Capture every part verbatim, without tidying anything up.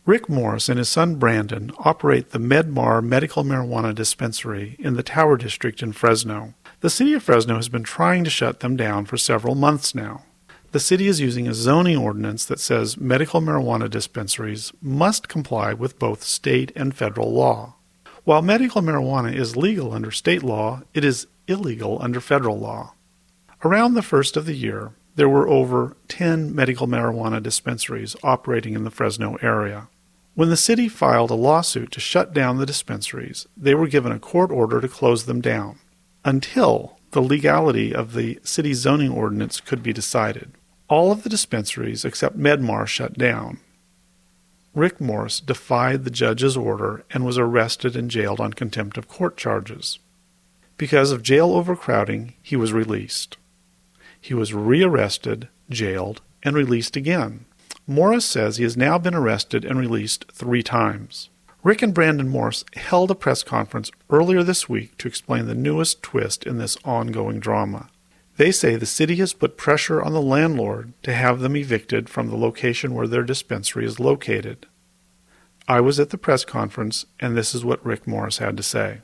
Rick Morris and his son Brandon operate the MedMar medical marijuana dispensary in the Tower District in Fresno. The city of Fresno has been trying to shut them down for several months now. The city is using a zoning ordinance that says medical marijuana dispensaries must comply with both state and federal law. While medical marijuana is legal under state law, it is illegal under federal law. Around the first of the year, there were over ten medical marijuana dispensaries operating in the Fresno area. When the city filed a lawsuit to shut down the dispensaries, they were given a court order to close them down, until the legality of the city zoning ordinance could be decided. All of the dispensaries except MedMar shut down. Rick Morris defied the judge's order and was arrested and jailed on contempt of court charges. Because of jail overcrowding, he was released. He was rearrested, jailed, and released again. Morris says he has now been arrested and released three times. Rick and Brandon Morris held a press conference earlier this week to explain the newest twist in this ongoing drama. They say the city has put pressure on the landlord to have them evicted from the location where their dispensary is located. I was at the press conference, and this is what Rick Morris had to say.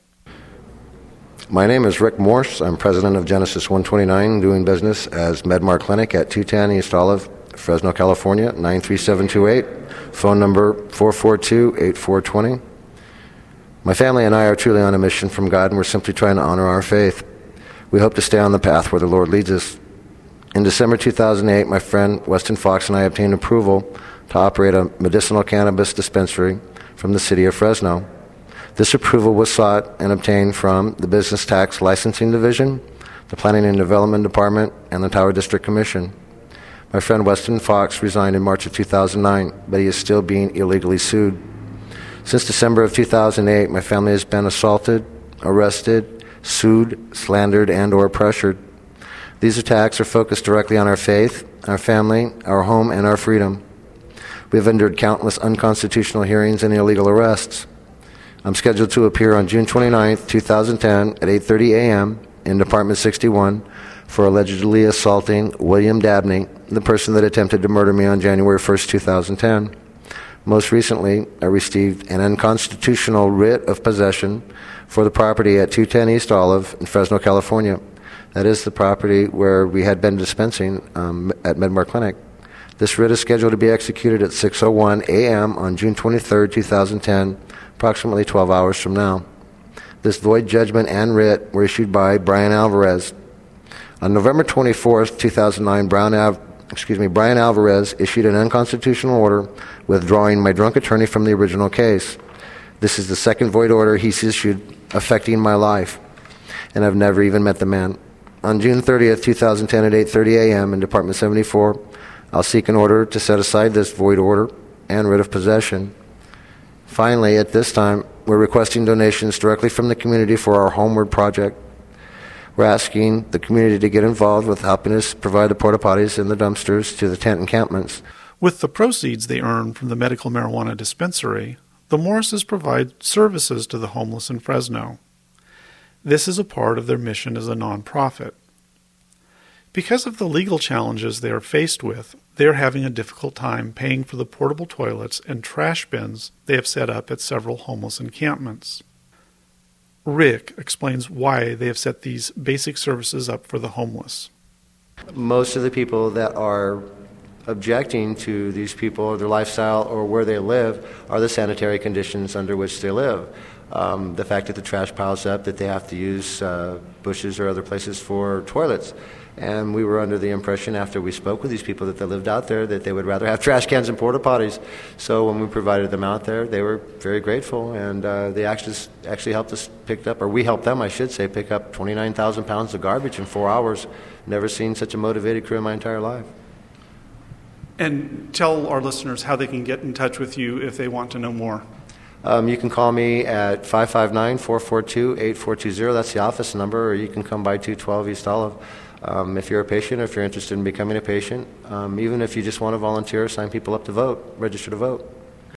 My name is Rick Morse. I'm president of Genesis one twenty-nine, doing business as MedMar Clinic at two ten East Olive, Fresno, California, nine three seven two eight. Phone number four four two, eight four two zero. My family and I are truly on a mission from God, and we're simply trying to honor our faith. We hope to stay on the path where the Lord leads us. In December two thousand eight, my friend Weston Fox and I obtained approval to operate a medicinal cannabis dispensary from the city of Fresno. This approval was sought and obtained from the Business Tax Licensing Division, the Planning and Development Department, and the Tower District Commission. My friend Weston Fox resigned in March of two thousand nine, but he is still being illegally sued. Since December of two thousand eight, my family has been assaulted, arrested, sued, slandered, and or pressured. These attacks are focused directly on our faith, our family, our home, and our freedom. We have endured countless unconstitutional hearings and illegal arrests. I'm scheduled to appear on June twenty-ninth, two thousand ten at eight thirty a.m. in Department sixty-one for allegedly assaulting William Dabney, the person that attempted to murder me on January first, two thousand ten. Most recently, I received an unconstitutional writ of possession for the property at two ten East Olive in Fresno, California. That is the property where we had been dispensing um, at MedMar Clinic. This writ is scheduled to be executed at six oh one a.m. on June twenty-third, two thousand ten, approximately twelve hours from now. This void judgment and writ were issued by Brian Alvarez. On November twenty-fourth, two thousand nine, Brown Av- excuse me, Brian Alvarez issued an unconstitutional order withdrawing my drunk attorney from the original case. This is the second void order he's issued affecting my life, and I've never even met the man. On June thirtieth, two thousand ten at eight thirty a.m. in Department seventy-four, I'll seek an order to set aside this void order and writ of possession. Finally, at this time, we're requesting donations directly from the community for our Homeward project. We're asking the community to get involved with helping us provide the porta potties and the dumpsters to the tent encampments. With the proceeds they earn from the medical marijuana dispensary, the Morrises provide services to the homeless in Fresno. This is a part of their mission as a nonprofit. Because of the legal challenges they are faced with, they are having a difficult time paying for the portable toilets and trash bins they have set up at several homeless encampments. Rick explains why they have set these basic services up for the homeless. Most of the people that are objecting to these people or their lifestyle or where they live are the sanitary conditions under which they live. Um, the fact that the trash piles up, that they have to use uh, bushes or other places for toilets. And we were under the impression after we spoke with these people that they lived out there that they would rather have trash cans and porta potties. So when we provided them out there, they were very grateful, and uh, they actually actually helped us pick up, or we helped them, I should say, pick up twenty-nine thousand pounds of garbage in four hours. Never seen such a motivated crew in my entire life. And tell our listeners how they can get in touch with you if they want to know more. Um, you can call me at five five nine, four four two, eight four two zero. That's the office number, or you can come by two twelve East Olive. Um, if you're a patient, or if you're interested in becoming a patient, um, even if you just want to volunteer, sign people up to vote, register to vote.